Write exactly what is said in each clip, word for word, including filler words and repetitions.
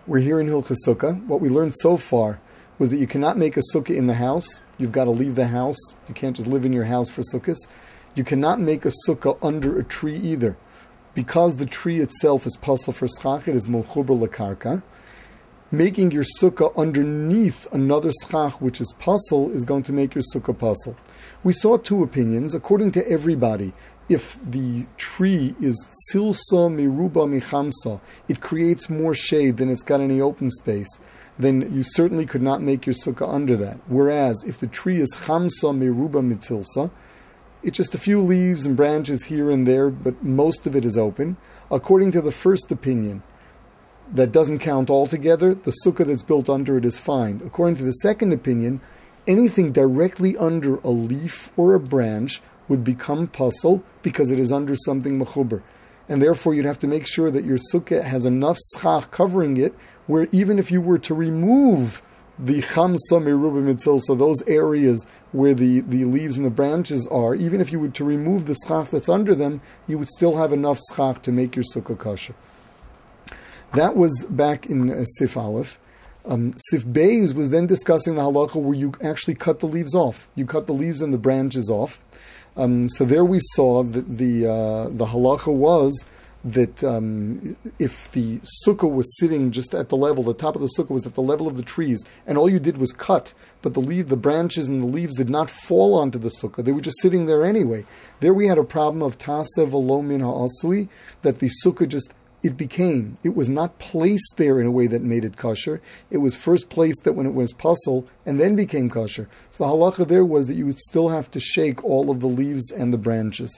We're here in Hilchos Sukkah. What we learned so far was that you cannot make a sukkah in the house. You've got to leave the house. You can't just live in your house for sukkahs. You cannot make a sukkah under a tree either. Because the tree itself is pasal for schach, it is mochuber lekarka. Making your sukkah underneath another schach, which is pasal, is going to make your sukkah pasal. We saw two opinions. According to everybody, if the tree is silsa miruba michamsa, it creates more shade than it's got any open space, then you certainly could not make your sukkah under that. Whereas, if the tree is chamsa miruba mitzilsa, it's just a few leaves and branches here and there, but most of it is open. According to the first opinion, that doesn't count altogether. The sukkah that's built under it is fine. According to the second opinion, anything directly under a leaf or a branch would become pasal because it is under something mechuber. And therefore you'd have to make sure that your sukkah has enough schach covering it where even if you were to remove the chamsa meruba mitzil, so those areas where the, the leaves and the branches are, even if you were to remove the schach that's under them, you would still have enough schach to make your sukkah kosher. That was back in uh, Sif Aleph. Um, Sif Beis was then discussing the halacha where you actually cut the leaves off. You cut the leaves and the branches off. Um, so there we saw that the uh, the halacha was that um, if the sukkah was sitting just at the level, the top of the sukkah was at the level of the trees, and all you did was cut, but the leaf, the branches and the leaves did not fall onto the sukkah. They were just sitting there anyway. There we had a problem of taseh v'lo min ha'asui, that the sukkah just It became, it was not placed there in a way that made it kosher. It was first placed that when it was pasal and then became kosher. So the halacha there was that you would still have to shake all of the leaves and the branches.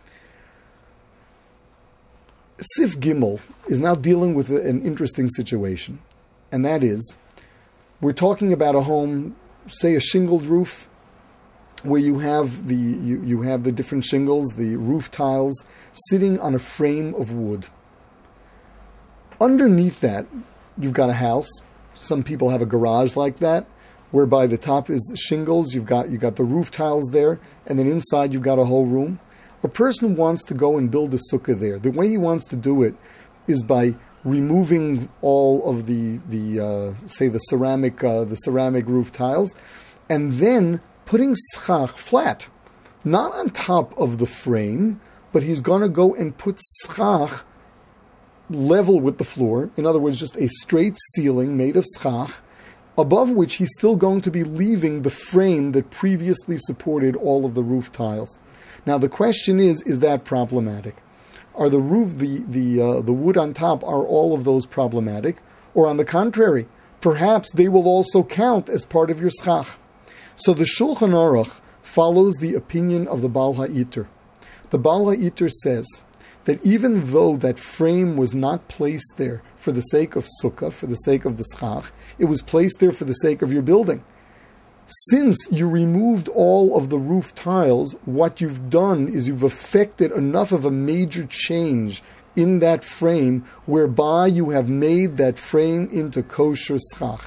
Sif Gimel is now dealing with an interesting situation. And that is, we're talking about a home, say a shingled roof, where you have the you, you have the different shingles, the roof tiles, sitting on a frame of wood. Underneath that, you've got a house. Some people have a garage like that, whereby the top is shingles, you've got you've got the roof tiles there, and then inside you've got a whole room. A person wants to go and build a sukkah there. The way he wants to do it is by removing all of the the uh, say the ceramic uh, the ceramic roof tiles, and then putting schach flat, not on top of the frame, but he's going to go and put schach level with the floor, in other words, just a straight ceiling made of schach, above which he's still going to be leaving the frame that previously supported all of the roof tiles. Now the question is, is that problematic? Are the roof, the the uh, the wood on top, are all of those problematic? Or on the contrary, perhaps they will also count as part of your schach? So the Shulchan Aruch follows the opinion of the Baal HaIter. The Baal HaIter says that even though that frame was not placed there for the sake of sukkah, for the sake of the schach, it was placed there for the sake of your building. Since you removed all of the roof tiles, what you've done is you've effected enough of a major change in that frame whereby you have made that frame into kosher schach.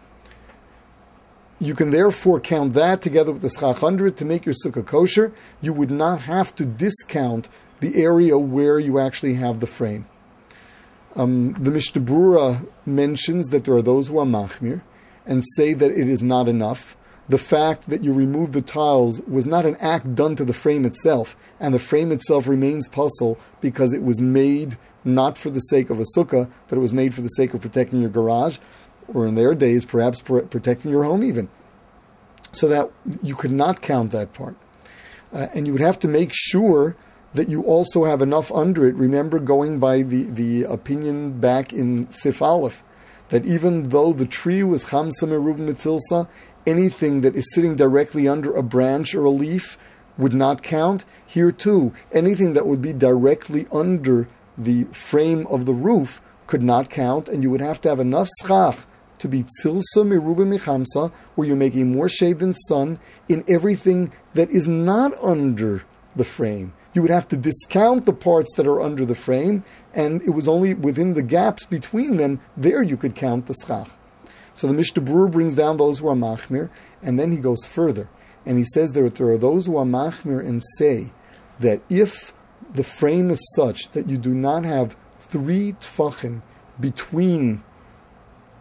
You can therefore count that together with the schach under it to make your sukkah kosher. You would not have to discount the area where you actually have the frame. Um, the Mishnah Berurah mentions that there are those who are machmir and say that it is not enough. The fact that you remove the tiles was not an act done to the frame itself, and the frame itself remains pasal because it was made not for the sake of a sukkah, but it was made for the sake of protecting your garage, or in their days, perhaps protecting your home even. So that you could not count that part. Uh, and you would have to make sure that you also have enough under it. Remember, going by the, the opinion back in Sif Aleph, that even though the tree was chamsa merub mitzilsa, anything that is sitting directly under a branch or a leaf would not count. Here too, anything that would be directly under the frame of the roof could not count, and you would have to have enough schach to be tzilsa meruba michamsa, where you're making more shade than sun, in everything that is not under the frame. You would have to discount the parts that are under the frame, and it was only within the gaps between them, there you could count the schach. So the Mishnah Berurah brings down those who are machmir, and then he goes further, and he says that there are those who are machmir and say that if the frame is such that you do not have three tfachim between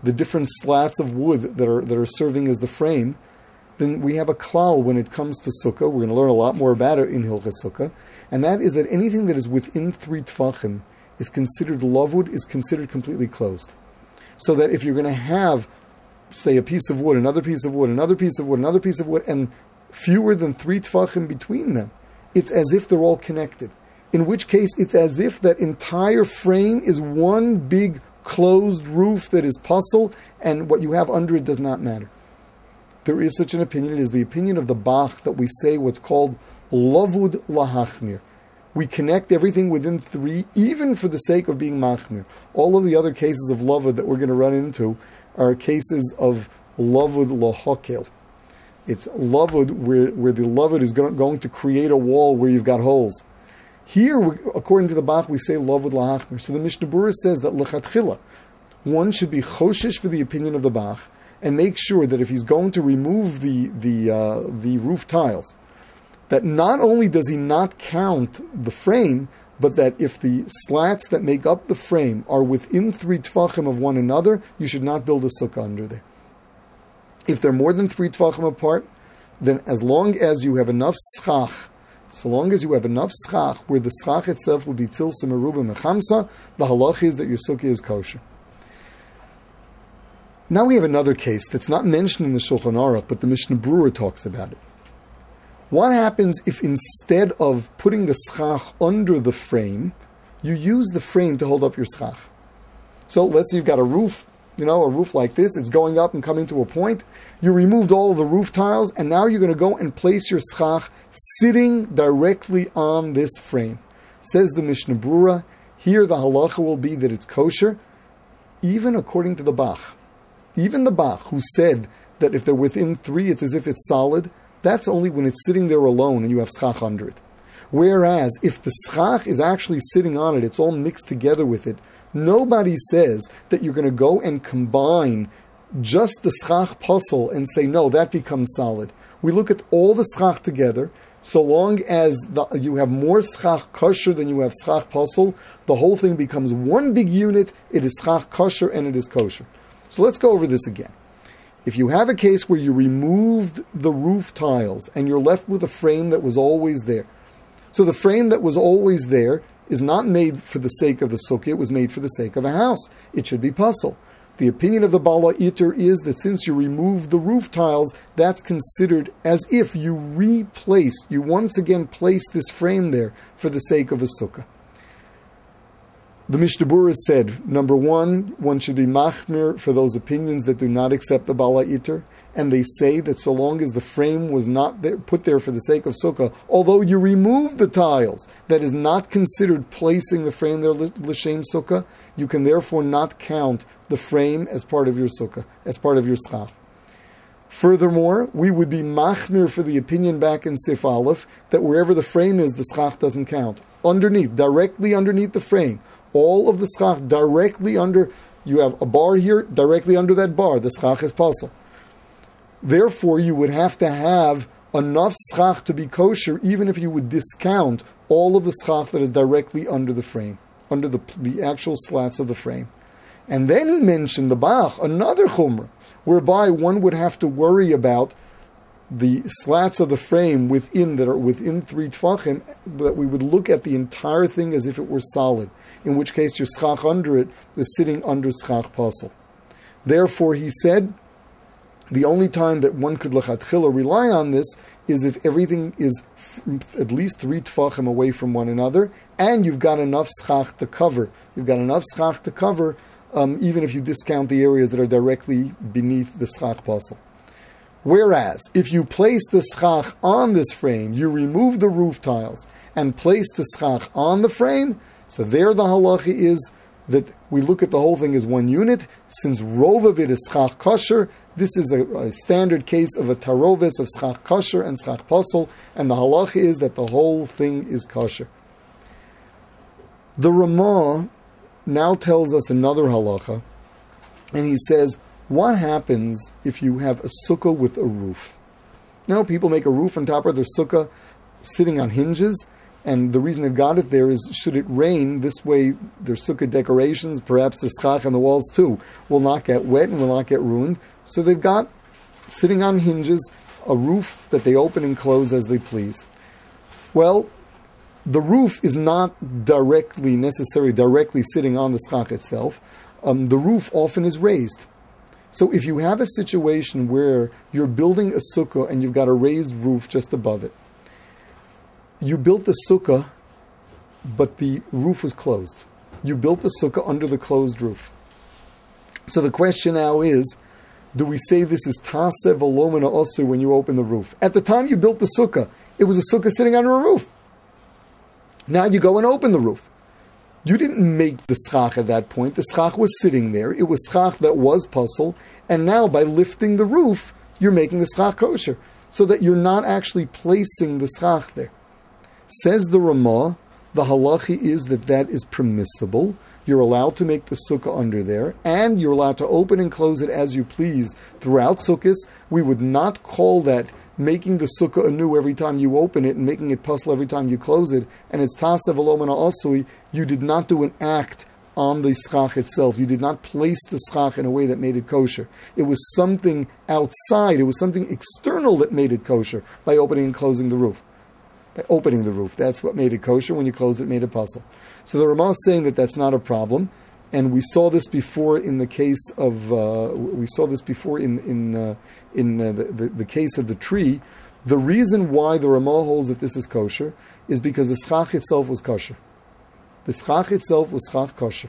the different slats of wood that are that are serving as the frame, then we have a klal when it comes to sukkah. We're going to learn a lot more about it in Hilchos Sukkah, and that is that anything that is within three tfachim is considered lavud, is considered completely closed. So that if you're going to have, say, a piece of wood, another piece of wood, another piece of wood, another piece of wood, and fewer than three tfachim between them, it's as if they're all connected. In which case, it's as if that entire frame is one big closed roof that is puzzle, and what you have under it does not matter. There is such an opinion. It is the opinion of the Bach that we say what's called lavud lahachmir. We connect everything within three, even for the sake of being machmir. All of the other cases of lavud that we're going to run into are cases of lavud lahakel. It's lavud where, where the lavud is going, going to create a wall where you've got holes. Here, we, according to the Bach, we say lavud lahachmir. So the Mishnah Berurah says that lechatchila, one should be choshesh for the opinion of the Bach, and make sure that if he's going to remove the the uh, the roof tiles, that not only does he not count the frame, but that if the slats that make up the frame are within three tfachim of one another, you should not build a sukkah under there. If they're more than three tfachim apart, then as long as you have enough schach, so long as you have enough schach where the schach itself will be tilsa meruba mechamsa, the halach is that your sukkah is kosher. Now we have another case that's not mentioned in the Shulchan Aruch, but the Mishnah Berurah talks about it. What happens if instead of putting the schach under the frame, you use the frame to hold up your schach? So let's say you've got a roof, you know, a roof like this, it's going up and coming to a point. You removed all of the roof tiles, and now you're going to go and place your schach sitting directly on this frame. Says the Mishnah Berurah, here the halacha will be that it's kosher, even according to the Bach. Even the Bach, who said that if they're within three, it's as if it's solid, that's only when it's sitting there alone and you have schach under it. Whereas, if the schach is actually sitting on it, it's all mixed together with it, nobody says that you're going to go and combine just the schach puzzle and say, no, that becomes solid. We look at all the schach together. So long as the, you have more schach kosher than you have schach puzzle, the whole thing becomes one big unit. It is schach kosher and it is kosher. So let's go over this again. If you have a case where you removed the roof tiles and you're left with a frame that was always there. So the frame that was always there is not made for the sake of the sukkah, it was made for the sake of a house. It should be puzzle. The opinion of the Bala Iter is that since you removed the roof tiles, that's considered as if you replaced, you once again placed this frame there for the sake of a sukkah. The Mishnah Berurah said, number one, one should be machmir for those opinions that do not accept the Bala Iter, and they say that so long as the frame was not there, put there for the sake of sukkah, although you removed the tiles, that is not considered placing the frame there l'shem sukkah, you can therefore not count the frame as part of your sukkah, as part of your schach. Furthermore, we would be machmir for the opinion back in Sif Aleph that wherever the frame is, the schach doesn't count. Underneath, directly underneath the frame, all of the schach directly under, you have a bar here, directly under that bar, the schach is puzzle. Therefore, you would have to have enough schach to be kosher, even if you would discount all of the schach that is directly under the frame, under the, the actual slats of the frame. And then he mentioned the Bach, another chumrah, whereby one would have to worry about the slats of the frame within that are within three tfachim, that we would look at the entire thing as if it were solid, in which case your schach under it is sitting under schach puzzle. Therefore, he said, the only time that one could lechatchila rely on this is if everything is f- at least three tfachim away from one another, and you've got enough schach to cover. You've got enough schach to cover, um, even if you discount the areas that are directly beneath the schach puzzle. Whereas, if you place the schach on this frame, you remove the roof tiles and place the schach on the frame, so there the halacha is that we look at the whole thing as one unit. Since rov of it is schach kosher, this is a, a standard case of a tarovis of schach kosher and schach posel, and the halacha is that the whole thing is kosher. The Ramah now tells us another halacha, and he says, what happens if you have a sukkah with a roof? You know, people make a roof on top of their sukkah sitting on hinges, And the reason they've got it there is, should it rain, this way their sukkah decorations, perhaps their schach on the walls too, will not get wet and will not get ruined. So they've got, sitting on hinges, a roof that they open and close as they please. Well, the roof is not directly, necessarily directly sitting on the schach itself. Um, the roof often is raised. So if you have a situation where you're building a sukkah and you've got a raised roof just above it, you built the sukkah, but the roof was closed. You built the sukkah under the closed roof. So the question now is, do we say this is taseh v'lo osu when you open the roof? At the time you built the sukkah, it was a sukkah sitting under a roof. Now you go and open the roof. You didn't make the schach at that point. The schach was sitting there. It was schach that was puzzle. And now by lifting the roof, you're making the schach kosher. So that you're not actually placing the schach there. Says the Ramah, the halachi is that that is permissible. You're allowed to make the sukkah under there, and you're allowed to open and close it as you please throughout sukkahs. We would not call that making the sukkah anew every time you open it and making it puzzle every time you close it, and it's taseh v'lo asui. You did not do an act on the schach itself. You did not place the schach in a way that made it kosher. It was something outside. It was something external that made it kosher by opening and closing the roof. By opening the roof. That's what made it kosher. When you closed it, it made it puzzle. So the Ramah is saying that that's not a problem. And we saw this before in the case of, uh, we saw this before in in uh, in uh, the, the, the case of the tree. The reason why the Ramah holds that this is kosher is because the schach itself was kosher. The schach itself was schach kosher.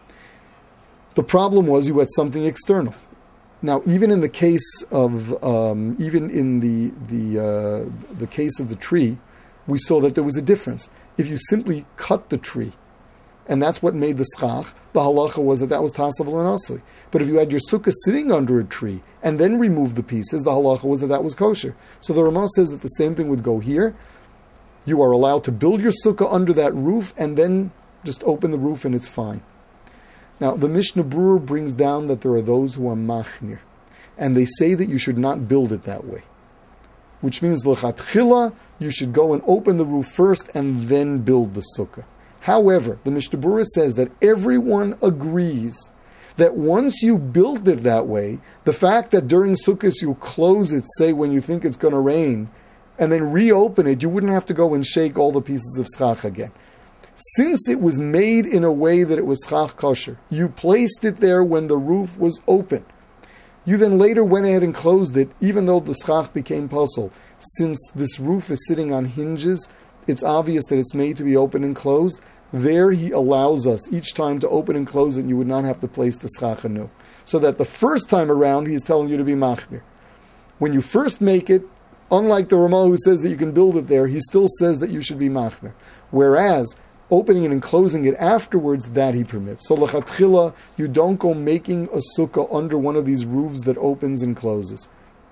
The problem was you had something external. Now, even in the case of, um, even in the the uh, the case of the tree, we saw that there was a difference. If you simply cut the tree, and that's what made the schach, the halacha was that that was taseh v'lo asui. But if you had your sukkah sitting under a tree and then removed the pieces, the halacha was that that was kosher. So the Ramah says that the same thing would go here. You are allowed to build your sukkah under that roof and then just open the roof and it's fine. Now, the Mishnah Berurah brings down that there are those who are machmir, and they say that you should not build it that way. Which means l'chatchila, you should go and open the roof first and then build the sukkah. However, the Mishnah Berurah says that everyone agrees that once you build it that way, the fact that during sukkahs you close it, say when you think it's going to rain, and then reopen it, you wouldn't have to go and shake all the pieces of schach again. Since it was made in a way that it was schach kosher, you placed it there when the roof was open. You then later went ahead and closed it, even though the schach became puzzle. Since this roof is sitting on hinges, it's obvious that it's made to be open and closed. There he allows us each time to open and close it, and you would not have to place the schach anew. So that the first time around, he's telling you to be machmir. When you first make it, unlike the Ramah who says that you can build it there, he still says that you should be machmir. Whereas, opening it and closing it afterwards, that he permits. So l'chatchila, you don't go making a sukkah under one of these roofs that opens and closes.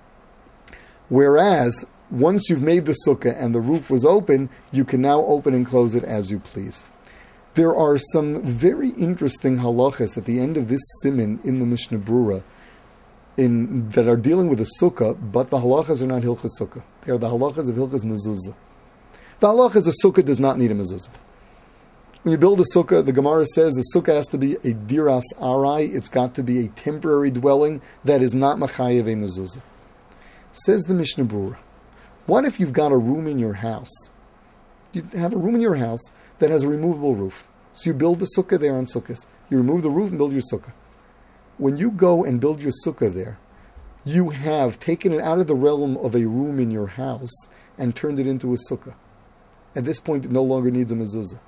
Whereas, once you've made the sukkah and the roof was open, you can now open and close it as you please. There are some very interesting halachas at the end of this siman in the Mishnah Berurah in, that are dealing with the sukkah, but the halachas are not hilchas sukkah. They are the halachas of hilchas mezuzah. The halachas of sukkah does not need a mezuzah. When you build a sukkah, the Gemara says the sukkah has to be a diras arai. It's got to be a temporary dwelling that is not machayev a mezuzah. Says the Mishnah Berurah, what if you've got a room in your house? You have a room in your house that has a removable roof. So you build the sukkah there on sukkahs. You remove the roof and build your sukkah. When you go and build your sukkah there, you have taken it out of the realm of a room in your house and turned it into a sukkah. At this point, it no longer needs a mezuzah.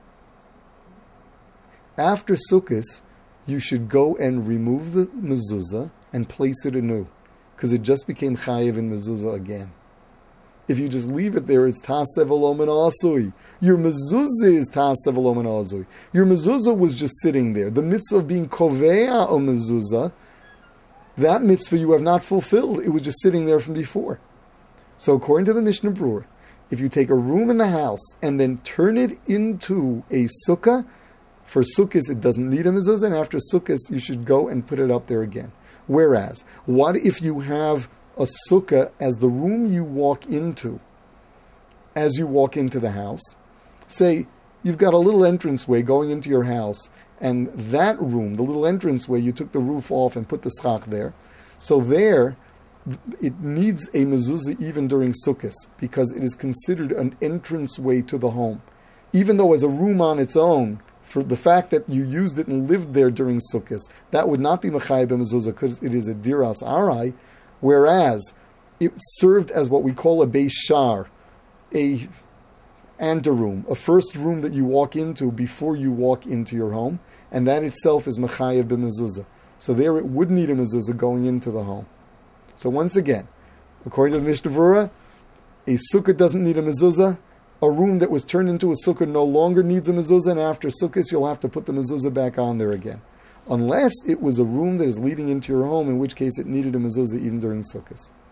After sukkahs, you should go and remove the mezuzah and place it anew, because it just became chayev in mezuzah again. If you just leave it there, it's taseh v'lo asui. Your mezuzah is taseh v'lo asui. Your mezuzah was just sitting there. The mitzvah of being koveya o mezuzah, that mitzvah you have not fulfilled. It was just sitting there from before. So according to the Mishnah Berurah, if you take a room in the house and then turn it into a sukkah, for sukkahs it doesn't need a mezuzah, and after sukkahs you should go and put it up there again. Whereas, what if you have a sukkah as the room you walk into, as you walk into the house, say you've got a little entranceway going into your house, and that room, the little entranceway, you took the roof off and put the schach there. So there, it needs a mezuzah even during Sukkot, because it is considered an entranceway to the home. Even though as a room on its own, for the fact that you used it and lived there during Sukkot, that would not be mechayev b'mezuzah because it is a diras arai, whereas it served as what we call a beis shar, a anteroom, a first room that you walk into before you walk into your home, and that itself is mechayev b'mezuzah. So there it would need a mezuzah going into the home. So once again, according to the Mishnah Berurah, a sukkah doesn't need a mezuzah. A room that was turned into a sukkah no longer needs a mezuzah, and after Sukkot you'll have to put the mezuzah back on there again. Unless it was a room that is leading into your home, in which case it needed a mezuzah even during Sukkot.